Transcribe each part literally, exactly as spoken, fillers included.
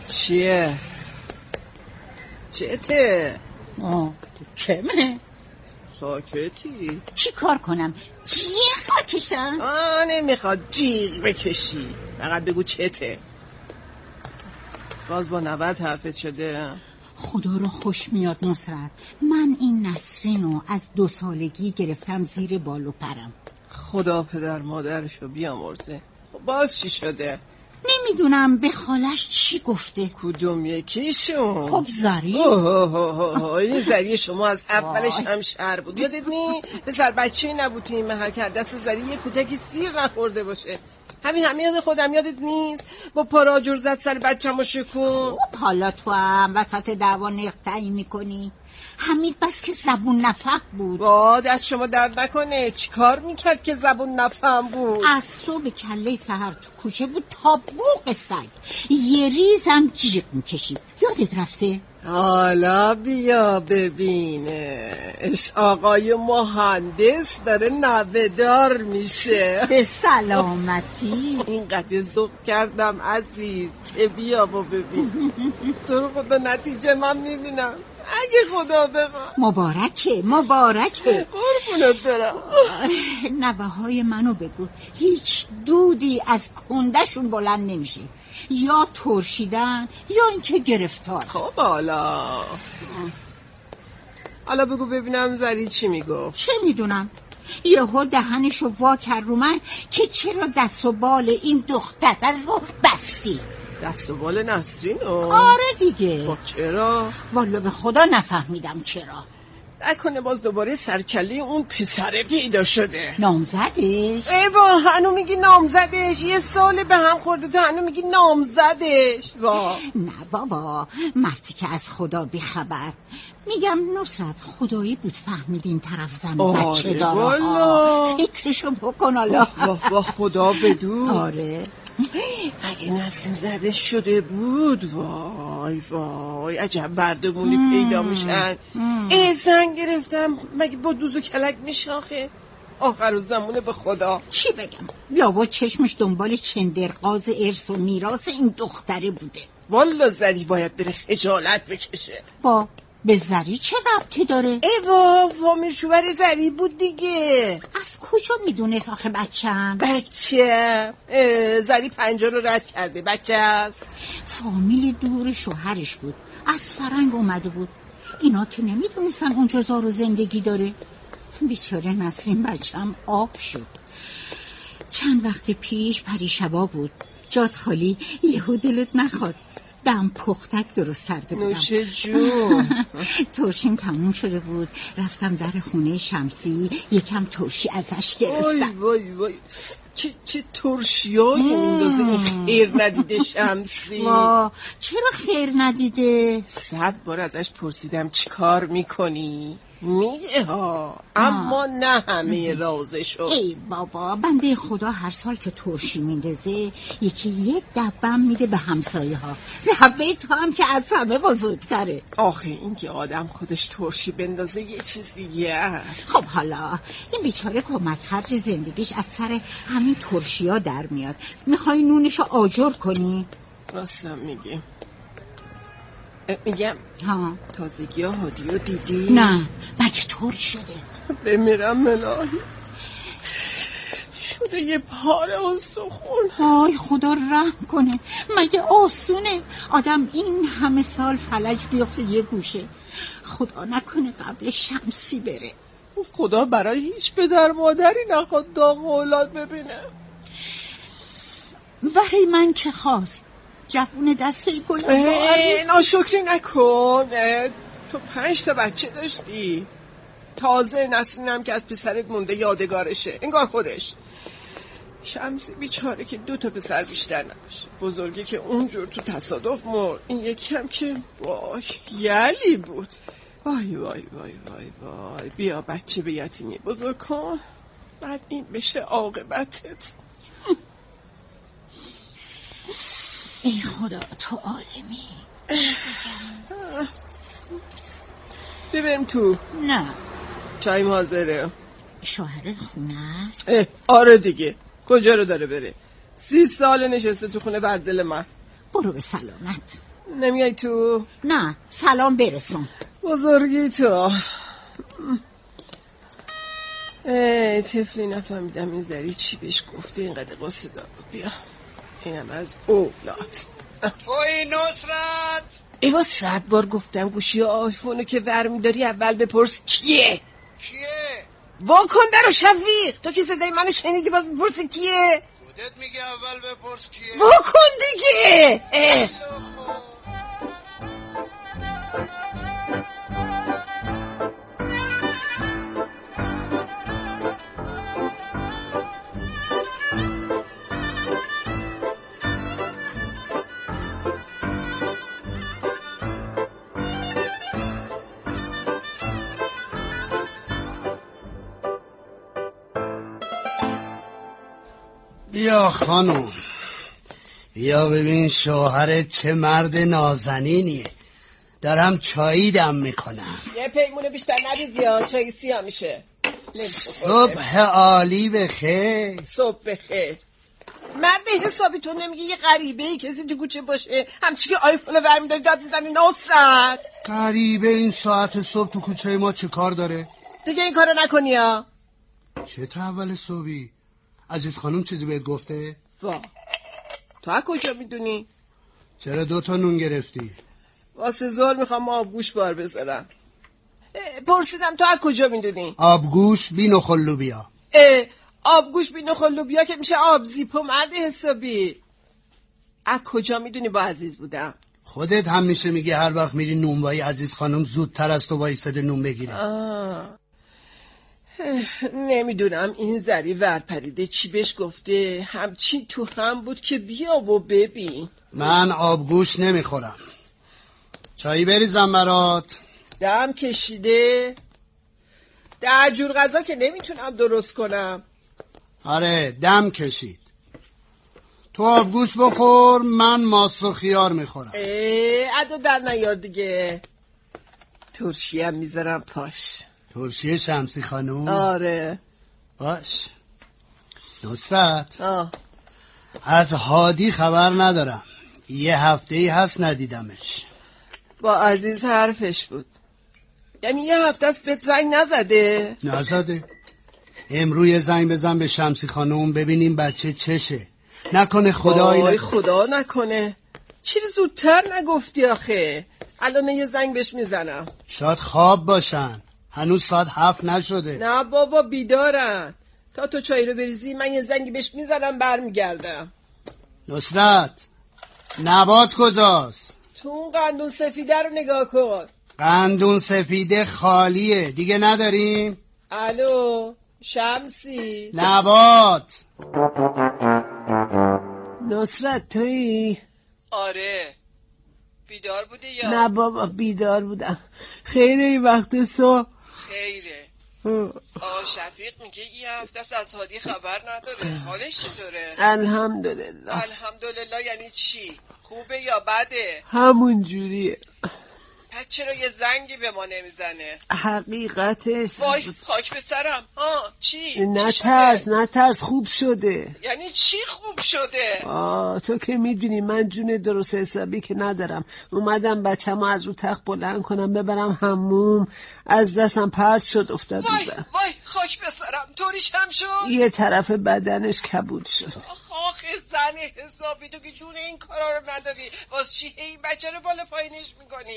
چیه؟ چته؟ آه چمه؟ ساکتی؟ چی کار کنم؟ جیغ بکشم؟ آه نمیخواد جیغ بکشی، فقط بگو چته. باز با نوت حرفت شده. خدا رو خوش میاد نصرت، من این نسرینو از دو سالگی گرفتم زیر بال و پرم. خدا پدر مادرشو بیامرزه. خب باز چی شده؟ نمیدونم به خالش چی گفته. کدوم یکیشون؟ خب زری. این زری شما از اولش هم شهر بود، یادت نی؟ پسر بچه نبود تو این محل که دست زری یه کودکی سیر نخورده باشه. همین همین خودم یادت نیست؟ با پاراجور زد سر بچه‌مو شکون. خب حالا تو هم وسط دعوا نرخ تعیین میکنی. حمید بس که زبون نفهم بود. با دست شما درد نکنه. چی کار میکرد که زبون نفهم بود؟ از صبح کله سحر تو کوچه بود تا بوق سگ، یه ریز هم جیغ میکشید. یادت رفته؟ حالا بیا ببینش، آقای مهندس داره نوه‌دار میشه. به سلامتی. اینقدر ذوق کردم عزیز که بیا با ببین. تو رو خدا نتیجه من میبینم اگه خدا بخواد. مبارکه مبارکه. قربونت برم. نوه های منو بگو هیچ دودی از کندشون بلند نمیشه، یا ترشیدن یا اینکه گرفتار. خب حالا حالا بگو ببینم زری چی میگفت. چه میدونم، یهو دهنشو وا کرد رو من که چرا دست و بال این دختر رو بستی. دست و بال نسرین؟ آره دیگه. خب چرا؟ والا به خدا نفهمیدم چرا. نکنه باز دوباره سرکله اون پسره پیدا شده. نامزدش؟ ای با هنو میگی نامزدش؟ یه سال به هم خورده تو هنو میگی نامزدش. وا نه بابا، مردی که از خدا بیخبر. میگم نصرت خدایی بود فهمید این طرف زن بچه داره. والا فکرشو بکن حالا. با خدا بدون. آره اگه نسرین زده شده بود، وای وای عجب بردمونی پیدا میشن. ای زن گرفتم مگه با دوز و کلک میشاخه؟ آخر زمونه به خدا. چی بگم، لابا چشمش دنبال چندرغاز ارث و میراث این دختره بوده. والا زری باید بره خجالت بکشه. با به زری چه ربطی داره؟ ای وا فامیل شوهر زری بود دیگه. از کجا میدونست آخه بچه‌م؟ بچه زری پنجاه رو رد کرده، بچه است. فامیل دور شوهرش بود، از فرنگ اومده بود. اینا که نمیدونستن اونجا زار و زندگی داره. بیچاره نسرین بچه‌م آب شد. چند وقت پیش پریشبا بود، جات خالی، یهو دلت نخواد دم پختک درست کرده بودم. نوش جون. ترشیم تموم شده بود، رفتم در خونه شمسی یکم ترشی ازش گرفتم. وای وای وای چه چه ترشیایی میندازه این خیر ندیده شمسی. وا چرا خیر ندیده؟ صد بار ازش پرسیدم چی کار میکنی؟ میگه ها، اما نه همه رازشو. ای بابا، بنده خدا هر سال که ترشی میندازه یکی یه دبم میده به همسایه ها. دبه تو هم که از همه بزرگتره. آخه این که آدم خودش ترشی بندازه یه چیز دیگه است. خب حالا این بیچاره کمک خرج زندگیش از سر همین ترشی ها در میاد. میخوای نونشو آجر کنی؟ راستم میگی. میگم ها تازگی ها هادیو دیدی؟ نه مگه طور شده؟ بمیرم ملاحی شده یه پاره استخون. آی خدا رحم کنه، مگه آسونه آدم این همه سال فلج بیفته یه گوشه؟ خدا نکنه قبل شمسی بره. خدا برای هیچ پدر مادری نخواد داغ اولاد ببینه. برای من که خواست جوون دسته گل ناشکری نکن. تو پنج تا بچه داشتی، تازه نسرینم که از پسرت مونده یادگارشه انگار خودش. شمسی بیچاره که دو تا پسر بیشتر نداشت، بزرگی که اونجور تو تصادف مرد، این یکی هم که باش یلی بود. وای وای وای وای وای بیا بچه به یتیمی بزرگ کن، بعد این بشه عاقبتت. ای خدا تو عالمی. ببریم تو. نه چایم حاضره. شوهرت خونه است؟ آره دیگه، کجا رو داره بره؟ سی سال نشسته تو خونه بر دل من. برو به سلامت. نمیای تو؟ نه سلام برسون. بزرگی تو. ای طفلی نفهمیدم این زری چی بهش گفته اینقدر قصه دار بود. بیا اینم از اولاد. توی نصرت ایوا صد بار گفتم گوشی آیفونو که ور میداری اول بپرس کیه. کیه؟ واکن درو شفیق، تو که صدای منو شنیدی باز بپرس کیه. خودت میگه اول بپرس کیه. واکن دیگه. اه. بیا خانم، بیا ببین شوهرت چه مرد نازنینیه. دارم چایی دم میکنم. یه پیمونه بیشتر نریزی ها، چای سیاه میشه. صبح عالی بخیر. صبح بخیر. مرد حسابی تو نمیگی یه غریبه ای کسی تو کوچه باشه همچی که آیفون ور میداری داد میزنی ناصر. غریبه این ساعت صبح تو کوچه ما چه کار داره؟ دیگه این کارو نکنی ها. چه تا اول صبحی؟ عزیز خانم چیزی بهت گفته؟ وا تو از کجا میدونی؟ چرا دو تا نون گرفتی؟ واسه زور میخوام آبگوش بار بذارم. پرسیدم تو از کجا میدونی؟ آبگوش بی نخل لوبیا. آبگوش بی نخل لوبیا که میشه آب زیپ و مرد حسابی. از کجا میدونی با عزیز بودم؟ خودت هم میشه میگی هر وقت میری نونوایی عزیز خانم زودتر از تو وایساده نون بگیره. آه. نمیدونم این زری ورپریده چی بهش گفته، همچین تو هم بود که بیا و ببین. من آبگوش نمیخورم. چایی بریزم برات؟ دم کشیده. ده جور غذا که نمیتونم درست کنم. آره دم کشید. تو آبگوش بخور، من ماست و خیار میخورم. اه عدو در نیار دیگه. ترشی هم میذارم پاش. ترشی شمسی خانوم؟ آره باش. نصرت آه. از هادی خبر ندارم، یه هفته ای هست ندیدمش. با عزیز حرفش بود. یعنی یه هفته است بهت زنگ نزده؟ نزده. امروز زنگ بزن به شمسی خانوم ببینیم بچه چشه. نکنه خدایی وای نکنه. خدا نکنه. چی زودتر نگفتی آخه؟ الان یه زنگ بهش میزنم. شاید خواب باشن، هنوز ساعت هفت نشده. نه بابا بیدارن. تا تو چای رو بریزی من یه زنگی بهش میزنم برمیگردم. نصرت نبات کجاست؟ تو اون قندون سفیده رو نگاه کن. قندون سفیده خالیه دیگه نداریم؟ الو شمسی نبات. نصرت تویی؟ آره بیدار بودی یا؟ نه بابا بیدار بودم. خیره این وقت صبح. خیره. آقا شفیق میگه این هفته از هادی خبر نداره. حالش چطوره؟ الحمدلله. الحمدلله یعنی چی؟ خوبه یا بده؟ همون جوریه. پس چرا یه زنگی به ما نمیزنه؟ حقیقتش وای خاک به سرم. آه چی؟ نه ترس نه ترس خوب شده. یعنی چی خوب شده؟ آه تو که میدونی من جون درست حسابی که ندارم. اومدم بچه‌مو از رو تخت بلند کنم ببرم حموم، از دستم پرت شد افتاد وای بودم. وای خاک به سرم. طوریش هم شد؟ یه طرف بدنش کبود شد. آخه زن حسابی تو که جون این کارا رو نداری واسه چی این بچه رو بالا پایینش میکنی؟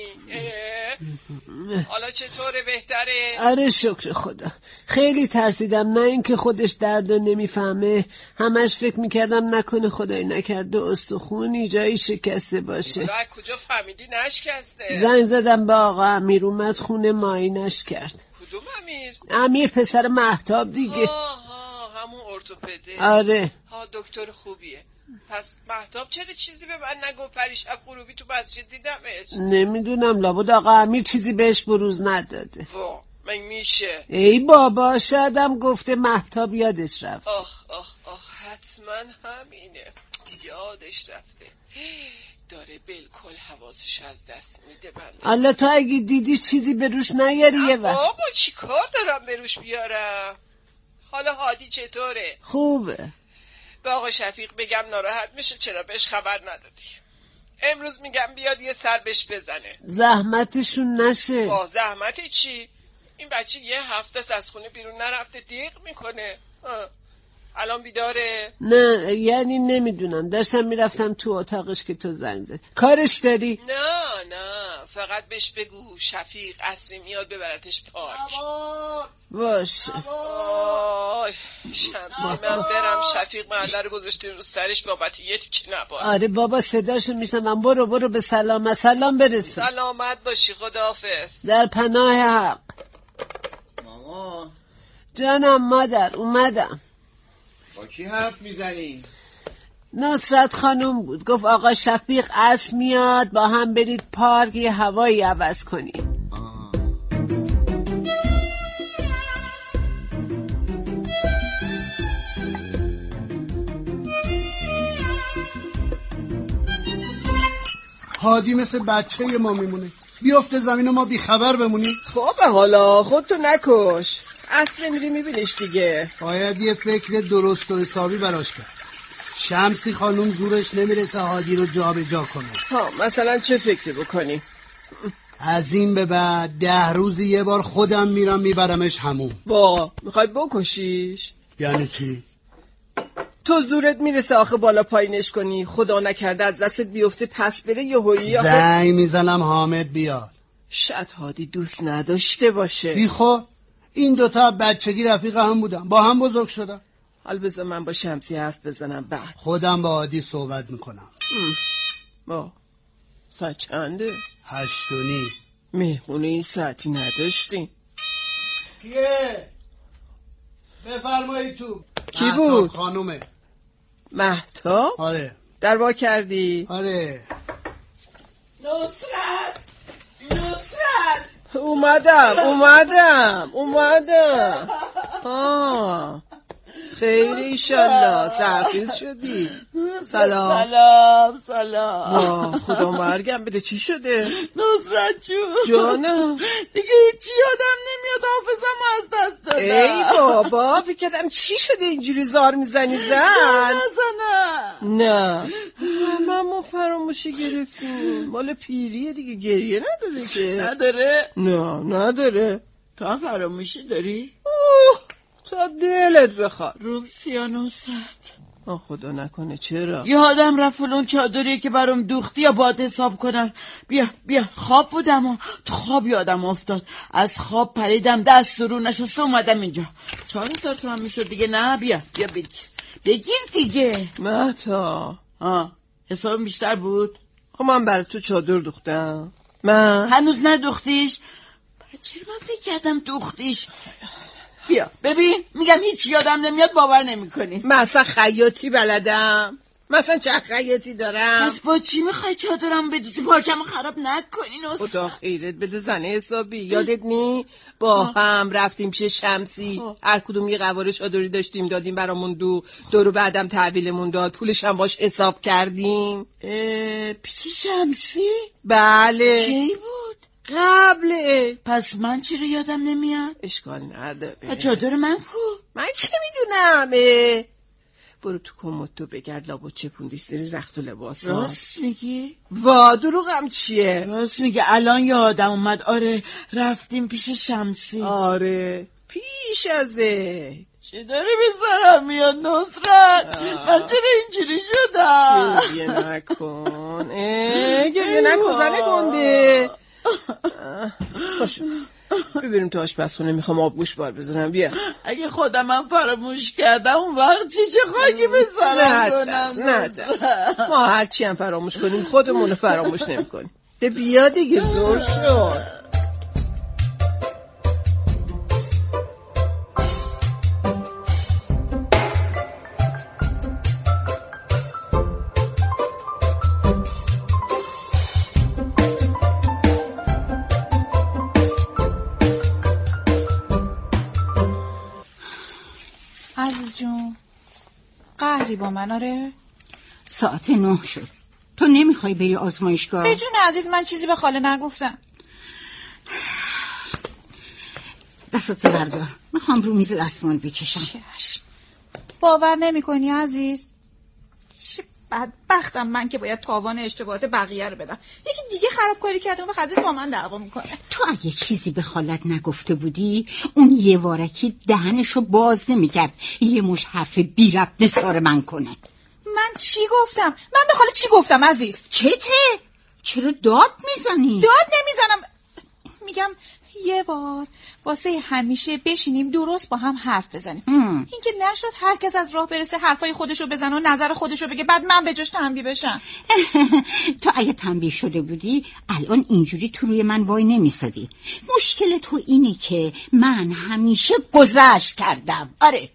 حالا چطوره بهتره؟ آره شکر خدا. خیلی ترسیدم، نه اینکه خودش درد رو نمیفهمه، همش فکر میکردم نکنه خدای نکرده استخونی جایی شکسته باشه. حالا کجا فهمیدی نشکسته؟ زنگ زدم به آقا امیر اومد خونه ماینش کرد. کدوم امیر؟ امیر پسر مهتاب دیگه. آها همون ارتوپده. آره ها دکتر خوبیه. پس مهتاب چرا چیزی به من نگفت؟ پریشب غروبی تو مسجد دیدمش. نمیدونم لابد آقا امیر چیزی بهش بروز نداده. وا من میشه. ای بابا شایدم گفته مهتاب یادش رفت. آخ آخ آخ حتما همینه، یادش رفته. داره بالکل حواسش از دست میده. بنده الله تو اگه دیدی چیزی به روش نیاری یه وقت. بابا چی کار دارم به روش بیارم؟ حالا هادی چطوره؟ خوبه. به آقا شفیق بگم ناراحت میشه چرا بهش خبر ندادی؟ امروز میگم بیاد یه سر بهش بزنه. زحمتشون نشه. با زحمتی چی؟ این بچه یه هفته از خونه بیرون نرفته، دیق میکنه. الان بیداره؟ نه یعنی نمیدونم، داشتم میرفتم تو اتاقش که تو زنگ زد. کارش داری؟ نه نه، فقط بهش بگو شفیق عصری میاد ببرتش پارک. باشه. آی شمسی، من برم. شفیق محله رو گذاشته رو سرش بابت یه تیکه نبار. آره بابا صداشو میشنم. برو برو به سلام سلام برسی. سلامت باشی، خداحافظ. در پناه حق. ماما جانم مادر، اومدم. با کی حرف میزنی؟ نصرت خانوم بود، گفت آقا شفیق عصر میاد با هم برید پارک یه هوایی عوض کنید. هادی مثل بچه ما میمونه، بیافته زمین و ما بیخبر بمونیم. خب حالا خودتو نکش، عصر میری میبینیش دیگه. باید یه فکر درست و حسابی براش کرد. شمسی خانوم زورش نمیرسه هادی رو جا به جا کنه. ها مثلا چه فکری بکنی؟ از این به بعد ده روزی یه بار خودم میرم میبرمش همون. با میخوای بکشیش؟ یعنی چی؟ تو زورت میرسه آخه بالا پایینش کنی، خدا نکرده از دستت بیفته پس بره یهویی. آخه زنگ میزنم حامد بیاد. شاید هادی دوست نداشته باشه. بیخو این دوتا بچگی رفیق هم بودن، با هم بزرگ شدن. حال بذار من با شمسی حرف بزنم بعد. خودم با هادی صحبت میکنم. با ساعت چنده؟ هشت و نیم. مهمونه این ساعتی نداشتیم. کیه؟ بفرمایید تو. کی بود؟ خانومه. مهتاب؟ آره. در وا کردی؟ آره. نصرت نصرت اومدم اومدم اومدم. ها خیلی ایشالله سرفیز شدی. سلام سلام سلام. وا خدا مرگم بده، چی شده؟ نصرت جون جانم دیگه هیچی یادم نمیاد، حافظم از دست دادم. ای بابا فکر کردم چی شده اینجوری زار میزنی زن؟ نزنم. نه همه ما فراموشی گرفتیم، مال پیریه دیگه، گریه نداره که. نداره؟ نه نداره. تو هم فراموشی داری؟ اوه تا دلت بخواد. روبسیا نصرت آه خدا نکنه. چرا؟ یادم رفت اون چادریه که برام دوختی یا باید حساب کنم. بیا بیا خواب بودم و تو خواب یادم افتاد، از خواب پریدم دست رو نشسته اومدم اینجا. چهار هزار تومن میشد دیگه. نه بیا بیا بگیر بگیر دیگه. مهتا آه حساب بیشتر بود. خب من برای تو چادر دوختم. من هنوز ندوختیش؟ چرا من فکر کردم دوختیش؟ بیا ببین میگم هیچ یادم نمیاد، باور نمی کنی. من اصلا خیاطی بلدم، مثلا چه خیاطی دارم. پس با چی میخوای چادرم بدوزی؟ پارچمو خراب نکنین. خدا خیرت بده زنه حسابی. یادت نی با هم رفتیم پیش شمسی، هر کدوم یه قواره چادری داشتیم دادیم برامون، دو دورو بعدم تحویلمون داد، پولش هم باش حساب کردیم. پیش شمسی؟ بله. کی بود؟ قبله. پس من چی رو یادم نمیاد؟ اشکال نداره. چادر من کو؟ من چه میدونم. برو تو کموتو بگرد لابد چپوندیش زیر رخت و لباس. راست میگی؟ وا دروغم چیه؟ راست میگه، الان یادم اومد. آره رفتیم پیش شمسی. آره پیش ازه. چی داری بزرم میاد نصرت؟ من چرا اینجوری شدم؟ گریه نکن. گریه نکن زنه گنده. باشه ببینیم تو آشپزخونه، میخوام آبگوش بار بزنم. بیا. اگه خودم من فراموش کردم اون وقت چی چه خاکی بزنم کنم؟ نه نه ما هرچی هم فراموش کنیم خودمونو فراموش نمی کنیم. ده بیا دیگه زور شد. عزیز جون قهری با من؟ آره ساعت نه شد، تو نمیخوای بری آزمایشگاه؟ به جون عزیز من چیزی به خاله نگفتم. دستاتو بردار، میخوام رو میز دستمال بکشم. چشم. باور نمی کنی عزیز؟ چه بدبختم من که باید تاوان اشتباهات بقیه رو بدم. یکی دیگه خرابکاری کرده و عزیز با من دعوا میکنه. تو اگه چیزی به خالت نگفته بودی اون یه وارکی دهنشو باز نمیکرد یه مش حرف بی ربط نثار من کنه. من چی گفتم؟ من به خاله چی گفتم عزیز؟ چته؟ چرا داد میزنی؟ داد نمیزنم، میگم یه بار واسه همیشه بشینیم درست با هم حرف بزنیم. این که نشد هر کس از راه برسه حرفای خودشو بزنه و نظر خودشو بگه بعد من به جاش تنبیه بشم. تو اگه تنبیه شده بودی الان اینجوری تو روی من وای نمیسادی. مشکل تو اینه که من همیشه گذشت کردم. آره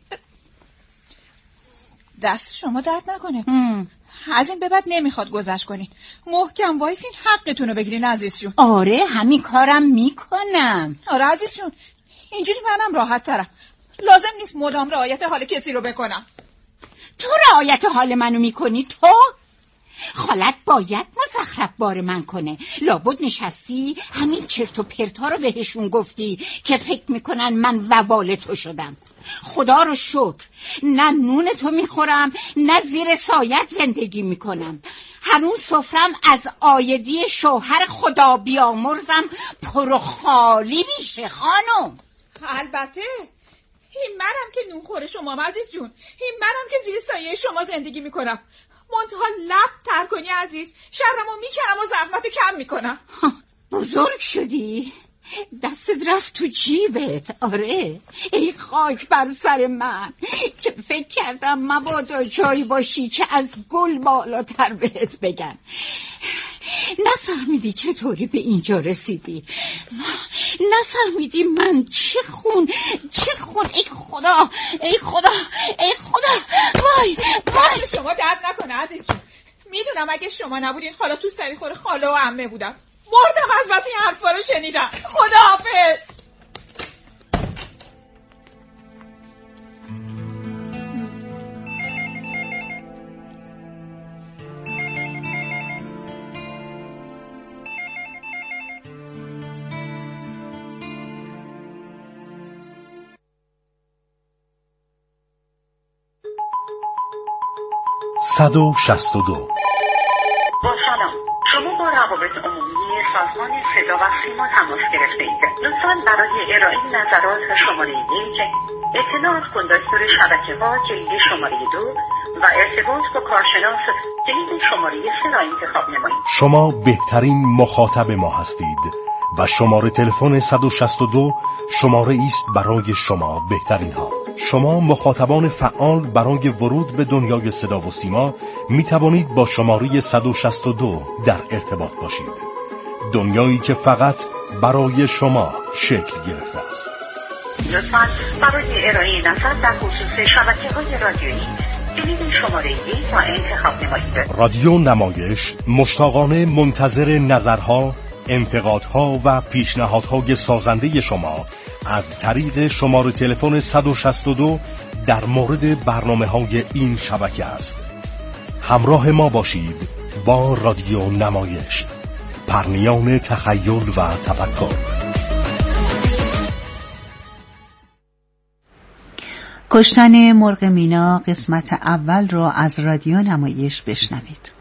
دست شما درد نکنه. ام. از این به بعد نمیخواد گذشت کنین، محکم وایسین حقتونو بگیرین عزیز جون. آره همین کارم میکنم. آره عزیز جون، اینجوری منم راحت ترم، لازم نیست مدام رعایت حال کسی رو بکنم. تو رعایت حال منو میکنی؟ تو خالت باید مزخرف بار من کنه. لابد نشستی همین چرت و پرتا رو بهشون گفتی که فکر میکنن من وبال تو شدم. خدا رو شکر نه نون تو میخورم نه زیر سایت زندگی میکنم. هنوز سفرم از آیدی شوهر خدا بیامرزم پر و خالی میشه خانم. البته این منم که نون خوره شما عزیز جون، این منم که زیر سایه شما زندگی میکنم. منتها لب تر کنی عزیز، شرمو میکنم و زحمتو کم میکنم. بزرگ شدی، دستت رفت تو جیبت. آره ای خاک بر سر من که فکر کردم مبادا جایی باشی که از گل بالاتر بهت بگن. نفهمیدی چطوری به اینجا رسیدی، نفهمیدی من چه خون چه خون. ای خدا ای خدا ای خدا. وای وای شما درد نکنه عزیز جون، میدونم اگه شما نبودین حالا تو سری خور خاله و عمه بودم، مردم از بس این حرفا رو شنیدم. خداحافظ. صد و شصت و دو. با سلام، شما با روابط عمومی سازمان صدا و سیما تماس گرفته اید. لطفاً برای ارائه نظرات شماره یک، اطلاعات کندکتور شبکه ها جلد شماره دو و ارتباط با کارشناس جلد شماره سه را انتخاب نمایید. شما بهترین مخاطب ما هستید و شماره تلفن صد و شصت و دو شماره است برای شما بهترین ها. شما مخاطبان فعال برای ورود به دنیای صدا و سیما می توانید با شماره صد و شصت و دو در ارتباط باشید. دنیایی که فقط برای شما شکل گرفته است. لطفاً برای ارائه نظر در خصوص شبکه‌های رادیویی کلید شماره یک را انتخاب نمایید. رادیو نمایش مشتاقانه منتظر نظرها، انتقادها و پیشنهادهای سازنده شما از طریق شماره تلفن صد و شصت و دو در مورد برنامه‌های این شبکه است. همراه ما باشید با رادیو نمایش، پرنیان تخیل و تفکر. کشتن مرغ مینا قسمت اول را از رادیو نمایش بشنوید.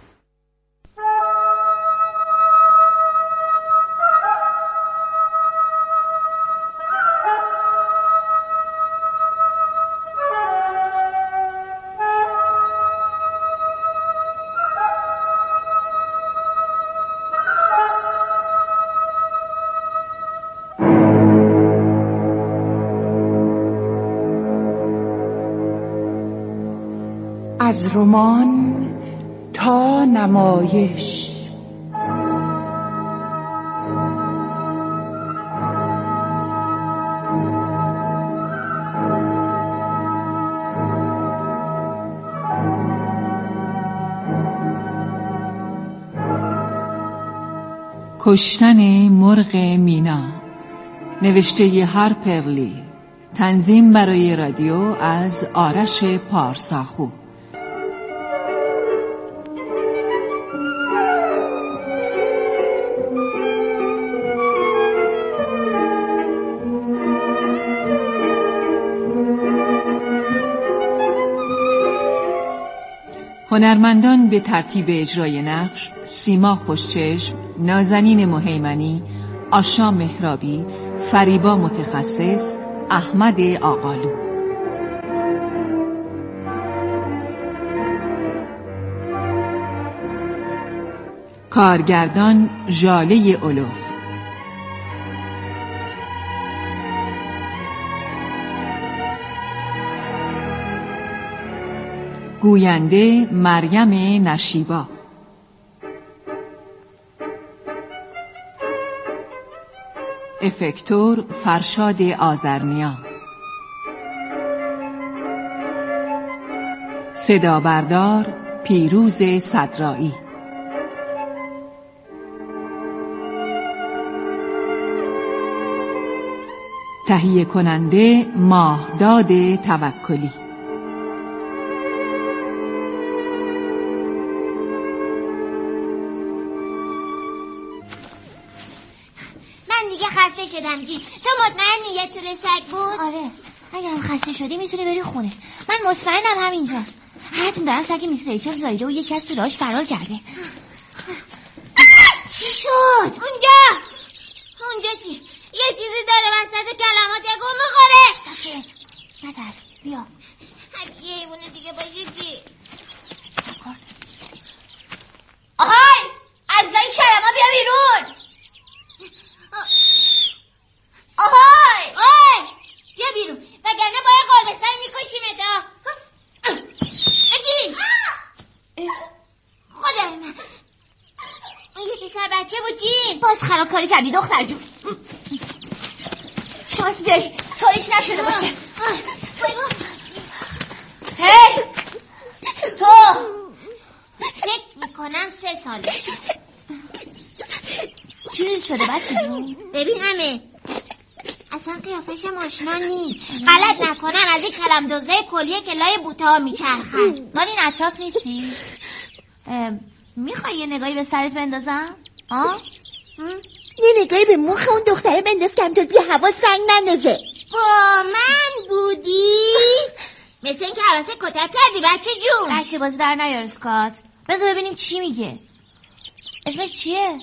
از رمان تا نمایش. کشتن مرغ مینا، نوشته هارپرلی، تنظیم برای رادیو از آرش پارساخو. هنرمندان به ترتیب اجرای نقش: سیما خوشچشم، نازنین مهیمنی، آشا مهرابی، فریبا متخصص، احمد آقالو. کارگردان ژاله اولوف. گوینده مریم نشیبا. افکتور فرشاد آذرنیا. صدا بردار پیروز صدرایی. تهیه کننده ماهداد توکلی. خسته شدم جی. تو مطمئنی یه طول سگ بود؟ آره، اگرم خسته شدی میتونی بری خونه. من مطمئنم همینجاست. حتم دارن سگ میس ریچل زایده و یکی از طولاش فرار کرده. چی شد؟ اونجا اونجا چی؟ یه چیزی داره وسط کلمات یکو میخوره. ساکت نترس، بیا. اگه یه ایمونه دیگه باشه چی؟ آهای، از لای کلمات بیا بیرون. آهای آهای بیا بیرون وگرنه با یه قلب سنگ میکشیمت. اگین خدای من، اون یه پسر بچه بود جین. باز خراب کاری کردی دختر جون. شانس بیاری طوریش نشده باشه. هی تو فکر میکنم سه سالش. چیزی شده بچه جون؟ ببین همه اصلا قیافش آشنا نیست. غلط نکنم از این کلم دوزه کلیه که لای بوته ها میچرخن. من این اطراف نیستی؟ میخوای یه نگاهی به سرت بندازم؟ آه؟ یه نگاهی به مخ اون دختره بنداز کمتر بیا هوا سنگ نندازه. با من بودی؟ مثل این که حواسه کتک کردی بچه جون. بچه بازی در نیار اسکات. بذار ببینیم چی میگه. اسمش چیه؟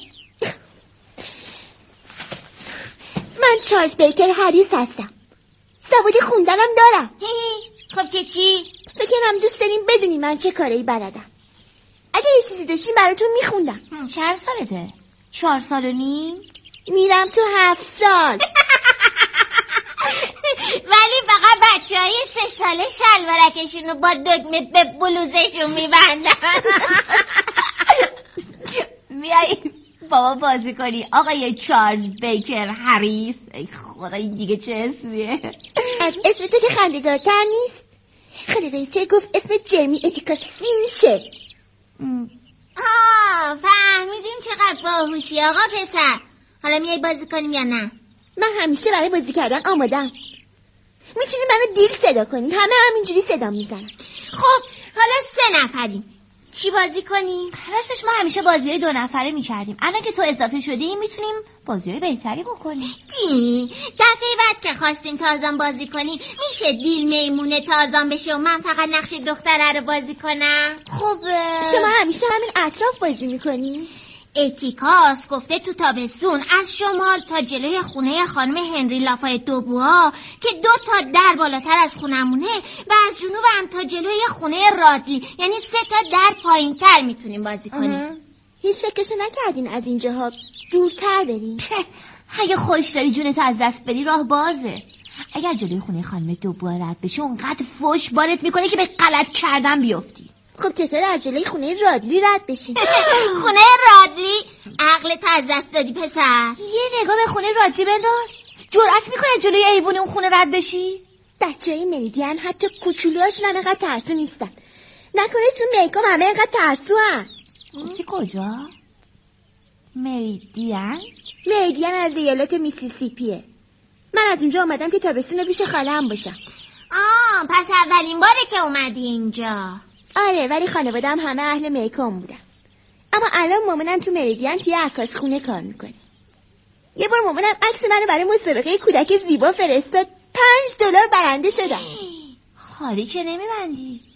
من چارلز بیکر هریس هستم. سوادی خوندنم دارم. خب که چی؟ فکرم دوست داریم بدونی من چه کاری بلدم. اگه یه چیزی داشتیم براتون میخوندم. چند سالته؟ چهار سال و نیم؟ میرم تو هفت سال. ولی فقط بچه های سه ساله شلوارکشونو با دکمه به بلوزشون میبندن. میای بابا بازی کنی آقای چارلز بیکر هریس. ای خدا این دیگه چه اسمیه؟ از اسم تو که خنده دارتر نیست. خیلی ریچل گفت اسم جرمی اتیکاس فینچه. آه فهمیدیم چقدر باهوشی آقا پسر. حالا میای بازی کنیم یا نه؟ من همیشه برای بازی کردن آمادم. میتونی منو دیر صدا کنیم. همه همینجوری صدا میزنن. خب حالا سه نفریم. چی بازی کنیم؟ راستش ما همیشه بازی‌های دو نفره می‌کردیم. الان که تو اضافه شدی میتونیم بازی‌های بهتری بکنیم. دی دفعه بعد که خواستیم تارزان بازی کنیم میشه دیل میمونه تارزان بشه و من فقط نقش دختره رو بازی کنم؟ خب شما همیشه همین اطراف بازی می‌کنی؟ اتیکاس گفته تو تابستون از شمال تا جلوی خونه خانم هنری لافای دوبوها که دو تا در بالاتر از خونمونه و از جنوب هم تا جلوی خونه رادلی، یعنی سه تا در پایین تر میتونیم بازی کنیم. هیچ فکرشو نکردین از اینجاها دورتر بریم؟ اگه خوش داری جونتو از دست بری راه بازه. اگر جلوی خونه خانم دوبوها رد بشه اونقدر فوش بارت میکنه که به غلط کردن بیفتی. خب چطور از جلوی خونه رادلی رد بشین؟ خونه رادلی؟ عقل تا از دست دادی پسر. یه نگاه به خونه رادلی بنداز. جرأت میکنه جلوی ایوون اون خونه رد بشی؟ بچه‌های مریدین حتی کوچولوهاشون هم اینقدر ترسو نیستن. نکنه تو میکام همه اینقدر ترسو هم. گفتی کجا؟ مریدین؟ مریدین از ایالت میسیسیپیه. من از اونجا اومدم که تابستون پیش خاله‌ام باشم. آه پس اولین باره که اومدی اینجا. آره ولی خانواده‌ام همه اهل میکام بودن. اما الان مامانم تو مریدین توی عکاس خونه کار میکنه. یه بار مامانم عکس منو برای مسابقه کودک زیبا فرستاد. پنج دلار برنده شدم. خالی که نمیبندی.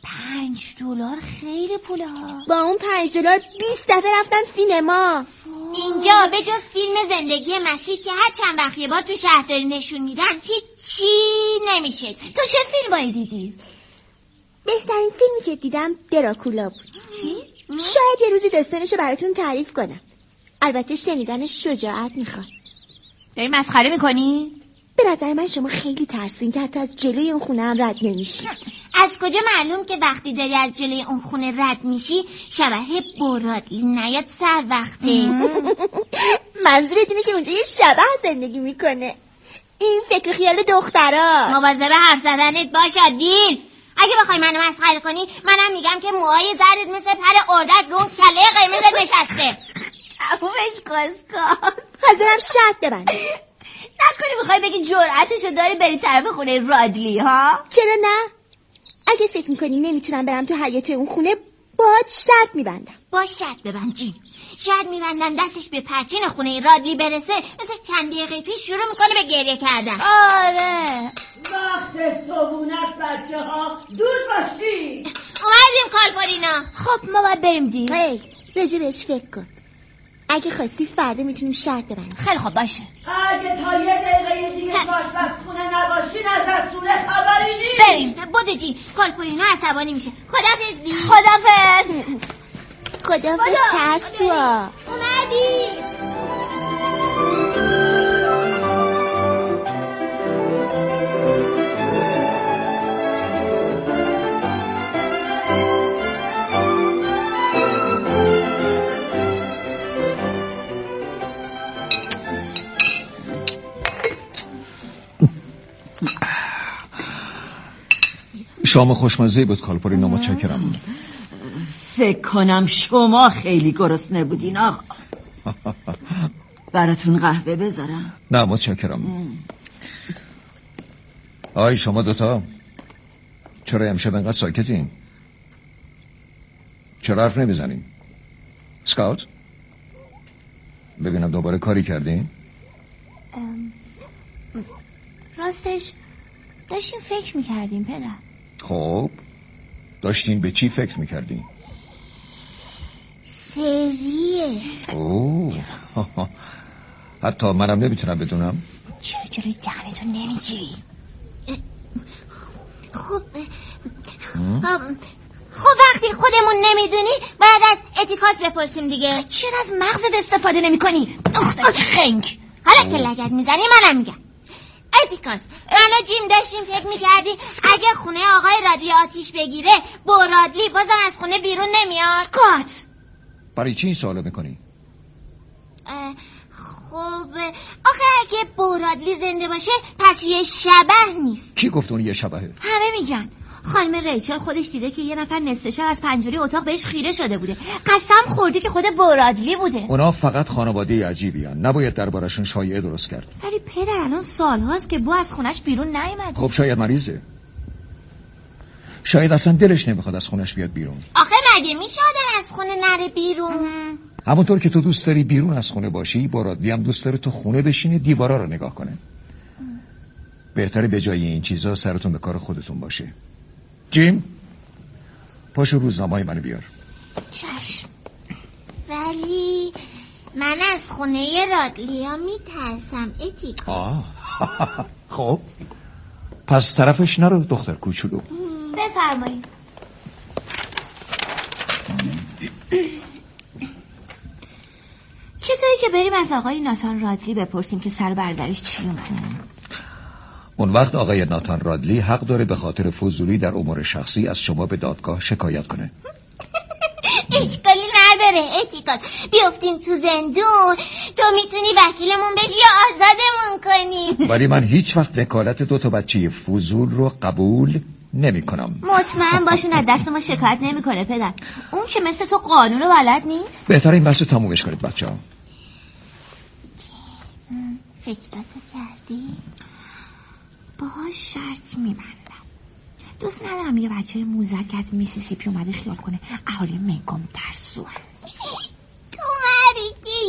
پنج دلار خیلی پوله ها. با اون پنج دلار بیست دفعه رفتم سینما. اینجا به جز فیلم زندگی مسیح که هر چند وقت یه بار تو شهرداری نشون میدن هیچ چی نمیشه. تو چه فیلمایی دیدی؟ بهترین فیلمی که دیدم دراکولا بود. چی؟ شاید یه روزی داستانشو براتون تعریف کنم. البته شنیدنش شجاعت میخواد. داری مسخره میکنی؟ به نظر من شما خیلی ترسین که حتی از جلوی اون خونه هم رد نمیشی. از کجا معلوم که وقتی داری از جلوی اون خونه رد میشی شبه برادلی نیاد سر وقته؟ منظورت اینه که اونجا یه شبه زندگی میکنه. این فکر خیال دخترا. مواظب حرف زدنت باش عادل. اگه بخوای منو مسخره کنی منم میگم که موهای زردت مثل پر اردک رو کله قرمزت نشسته. تمومش کن. حاضرم شرط ببندم. نکنی میخوای بگی جرأتشو داری بری طرف خونه رادلی ها؟ چرا نه؟ اگه فکر میکنی نمیتونم برم تو حیاط اون خونه باید شرط میبندم. با شرط ببند جین. شرط میبندم دستش به پرچین خونه رادلی برسه مثل چند دقیقه پیش شروع میکنه به گریه کردن. آره وقت صبحونه است بچه ها، زود باشی. اومدیم کالپورینا. خب ما باید بریم دیم. هی رجی بهش فکر کن. اگه خواستی فردا میتونیم شرط ببندیم. خیلی خوب باشه. اگه تا یه دقیقه دیگه آشپزخونه نباشین از دستور خبری نیست. بریم بوده جی. کالپورینا عصبانی میشه. خدافظ دی. خدافظ. خدافظ ترسوا. اومدی. شام خوشمزه بود کالپورینا، متشکرم. فکر کنم شما خیلی گرسنه بودین آقا. براتون قهوه بذارم؟ نه متشکرم. آی شما دوتا چرا امشب انقدر ساکتین؟ چرا حرف نمیزنین؟ سکاوت ببینم دوباره کاری کردین؟ راستش داشتیم فکر میکردیم پدر. خب داشتین به چی فکر میکردین؟ سریه. اوه حتی منم نمیتونم بدونم. چرا جلوی دهنتو نمیگیری؟ خب خب وقتی خودمون نمیدونی باید از اتیکاس بپرسیم دیگه. چرا از مغزت استفاده نمی کنی؟ دختر خنگ. حالا که لگد میزنی منم میگم. اتیکاس من و جیم داشتیم فکر میکردی اگه خونه آقای رادلی آتیش بگیره برادلی بازم از خونه بیرون نمیاد. سکات. برای چی این سوالو میکنی؟ خب آخه اگه برادلی زنده باشه پس یه شبح نیست. کی گفت اون یه شبحه؟ همه میگن. خانم ریچل خودش دیده که یه نفر نصف شب از پنجره اتاق بهش خیره شده بوده. قسم خورده که خود برادلی بوده. اونا فقط خانواده عجیبی هن. نباید دربارشون شایعه درست کرد. ولی پدر الان سال هاست که بو از خونش بیرون نیومده. خب شاید مریضه. شاید اصلا دلش نمیخواد از خونش بیاد بیرون. آخه مگه میشه آدم از خونه نره بیرون؟ همونطور که تو دوست داری بیرون از خونه باشی برادلی هم دوست داره تو خونه بشینه دیوارا رو نگاه کنه. بهتره به جای این چیزا سرتون به کار خودتون باشه. جیم پاشو روزنامه‌ی منو بیار. چشم. ولی من از خونه رادلیا میترسم اتیکا. آه خب پس طرفش نرو دختر کوچولو. بفرمایید. چطوری که بریم از آقای ناتان رادلی بپرسیم که سر بردرش چی اومده؟ اون وقت آقای ناتان رادلی حق داره به خاطر فضولی در امور شخصی از شما به دادگاه شکایت کنه. اشکالی نداره اتیکاس. بیافتیم تو زندون تو میتونی وکیلمون بشی یا آزادمون کنی. ولی من هیچ وقت وکالت دو تا بچه فضول رو قبول نمی کنم. مطمئن باشون از دست ما شکایت نمی کنه پدر. اون که مثل تو قانون و بلد نیست. بهتره این بحث رو تمومش کنید بچه ها. فکراتو کردی؟ باهاش شرط میبندم. دوست ندارم یه بچه موزد که از میسیسیپی اومده خیال کنه اهالی میکم ترسو. تو مریکی